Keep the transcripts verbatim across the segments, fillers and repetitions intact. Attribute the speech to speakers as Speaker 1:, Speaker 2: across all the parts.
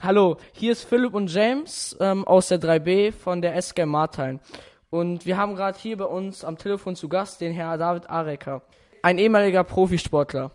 Speaker 1: Hallo, hier ist Philipp und James ähm, aus der drei B von der S G Martijn. Und wir haben gerade hier bei uns am Telefon zu Gast den Herr David Areker, ein ehemaliger Profisportler.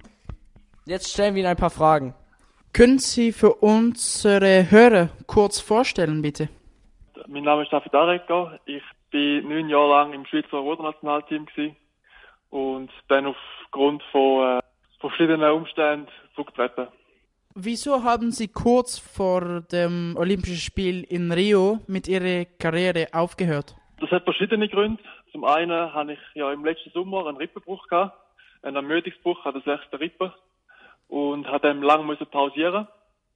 Speaker 1: Jetzt stellen wir Ihnen ein paar Fragen.
Speaker 2: Können Sie für unsere Hörer kurz vorstellen, bitte?
Speaker 3: Mein Name ist David Areker. Ich bin neun Jahre lang im Schweizer Rudernationalteam gewesen und dann aufgrund von, äh, von verschiedenen Umständen zurückgetreten.
Speaker 2: Wieso haben Sie kurz vor dem Olympischen Spiel in Rio mit Ihrer Karriere aufgehört?
Speaker 3: Das hat verschiedene Gründe. Zum einen hatte ich ja im letzten Sommer einen Rippenbruch gehabt, einen Ermüdungsbruch an der sechsten Rippe und habe dann lang müssen pausieren.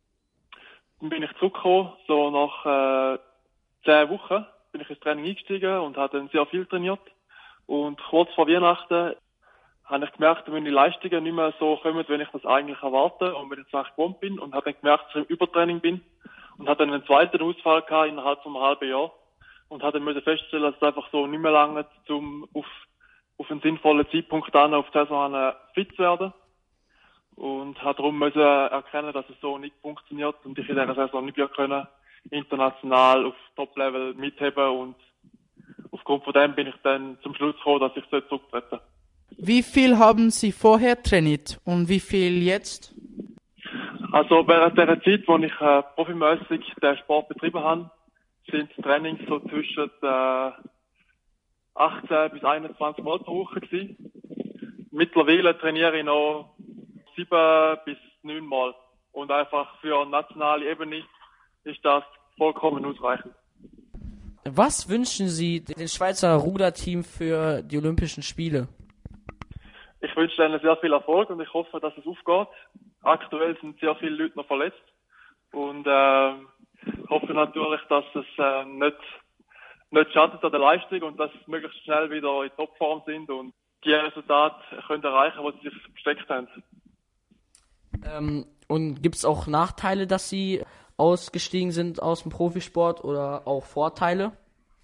Speaker 3: Dann bin ich zurückgekommen, so nach äh, zehn Wochen bin ich ins Training eingestiegen und habe dann sehr viel trainiert. Und kurz vor Weihnachten habe ich gemerkt, dass meine Leistungen nicht mehr so kommen, wenn ich das eigentlich erwarte und wenn ich es gewohnt bin. Und habe dann gemerkt, dass ich im Übertraining bin und habe dann einen zweiten Ausfall gehabt innerhalb von einem halben Jahr. Und habe dann müssen feststellen, dass es einfach so nicht mehr lange um auf, auf einen sinnvollen Zeitpunkt dann auf die Saison fit zu werden. Und habe darum müssen erkennen, dass es so nicht funktioniert und ich in dieser Saison nicht mehr können international auf Top-Level mitheben. Und aufgrund von dem bin ich dann zum Schluss gekommen, dass ich zurücktreten sollte.
Speaker 2: Wie viel haben Sie vorher trainiert und wie viel jetzt?
Speaker 3: Also während der Zeit, wo ich äh, profimässig den Sport betrieben habe, sind die Trainings so zwischen äh, achtzehn bis einundzwanzig Mal pro Woche gewesen. Mittlerweile trainiere ich noch sieben bis neun Mal. Und einfach für eine nationale Ebene ist das vollkommen ausreichend.
Speaker 1: Was wünschen Sie dem Schweizer Ruderteam für die Olympischen Spiele?
Speaker 3: Ich wünsche ihnen sehr viel Erfolg und ich hoffe, dass es aufgeht. Aktuell sind sehr viele Leute noch verletzt und äh, hoffe natürlich, dass es äh, nicht, nicht schadet an der Leistung und dass sie möglichst schnell wieder in Topform sind und die Resultate können erreichen, die sie sich gesteckt haben.
Speaker 1: Ähm, und gibt es auch Nachteile, dass Sie ausgestiegen sind aus dem Profisport oder auch Vorteile?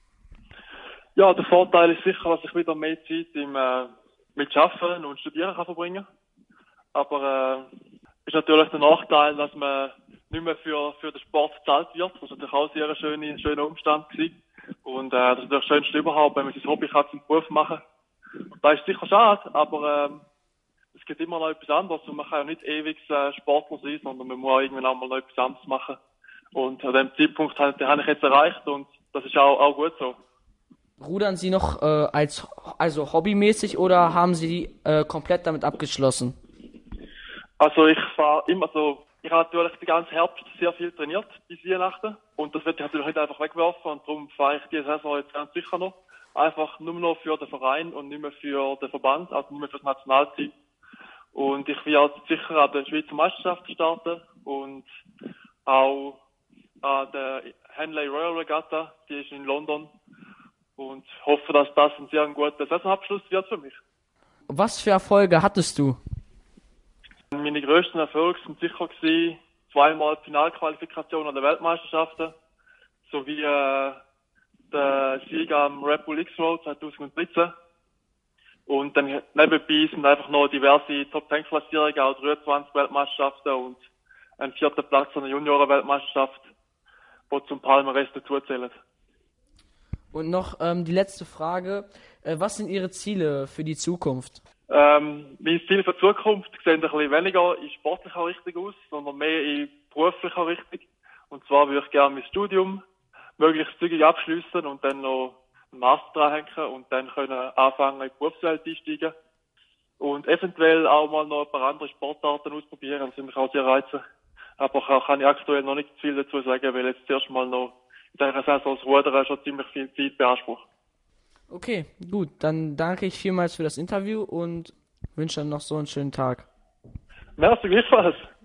Speaker 3: Ja, der Vorteil ist sicher, dass ich wieder mehr Zeit im äh, mit Arbeiten und Studieren kann verbringen. Aber äh, ist natürlich der Nachteil, dass man nicht mehr für für den Sport bezahlt wird. Das ist natürlich auch sehr ein schöner, schöner Umstand gewesen. Und äh, das ist das Schönste überhaupt, wenn man sein Hobby kann zum Beruf machen. Und das ist sicher schade, aber äh, es gibt immer noch etwas anderes und man kann ja nicht ewig äh, Sportler sein, sondern man muss auch irgendwann einmal noch etwas anderes machen. Und an dem Zeitpunkt habe den habe ich jetzt erreicht und das ist auch, auch gut so.
Speaker 1: Rudern Sie noch äh, als also hobbymäßig oder haben Sie äh, komplett damit abgeschlossen?
Speaker 3: Also ich fahre immer so, ich habe natürlich den ganzen Herbst sehr viel trainiert bis Weihnachten und das wird ich natürlich nicht einfach wegwerfen und darum fahre ich diese Saison jetzt ganz sicher noch. Einfach nur noch für den Verein und nicht mehr für den Verband, also nicht mehr für das Nationalteam. Und ich werde sicher an der Schweizer Meisterschaft starten und auch an der Henley Royal Regatta, die ist in London. Und hoffe, dass das ein sehr guter Saisonabschluss wird für mich.
Speaker 1: Was für Erfolge hattest du?
Speaker 3: Meine grössten Erfolge sind sicher gewesen, zweimal Finalqualifikation an der Weltmeisterschaften, sowie äh, der Sieg am Red Bull X-Road zwanzig dreizehn. Und dann nebenbei sind einfach noch diverse Top-Ten-Klassierungen, auch dreiundzwanzig Weltmeisterschaften und ein vierter Platz an der Junioren-Weltmeisterschaft, die zum Palmarès dazu zählen.
Speaker 1: Und noch ähm, die letzte Frage. Äh, was sind Ihre Ziele für die Zukunft?
Speaker 3: Ähm, meine Ziele für die Zukunft sehen ein bisschen weniger in sportlicher Richtung aus, sondern mehr in beruflicher Richtung. Und zwar würde ich gerne mein Studium möglichst zügig abschließen und dann noch einen Master dranhängen und dann können anfangen, in die Berufswelt einsteigen. Und eventuell auch mal noch ein paar andere Sportarten ausprobieren, das würde mich auch sehr reizen. Aber auch kann ich aktuell noch nicht viel dazu sagen, weil jetzt zuerst mal noch in dieser Saison das Rudern schon ziemlich viel Zeit beansprucht.
Speaker 1: Okay, gut. Dann danke ich vielmals für das Interview und wünsche dann noch so einen schönen Tag.
Speaker 3: Merci, gleichfalls.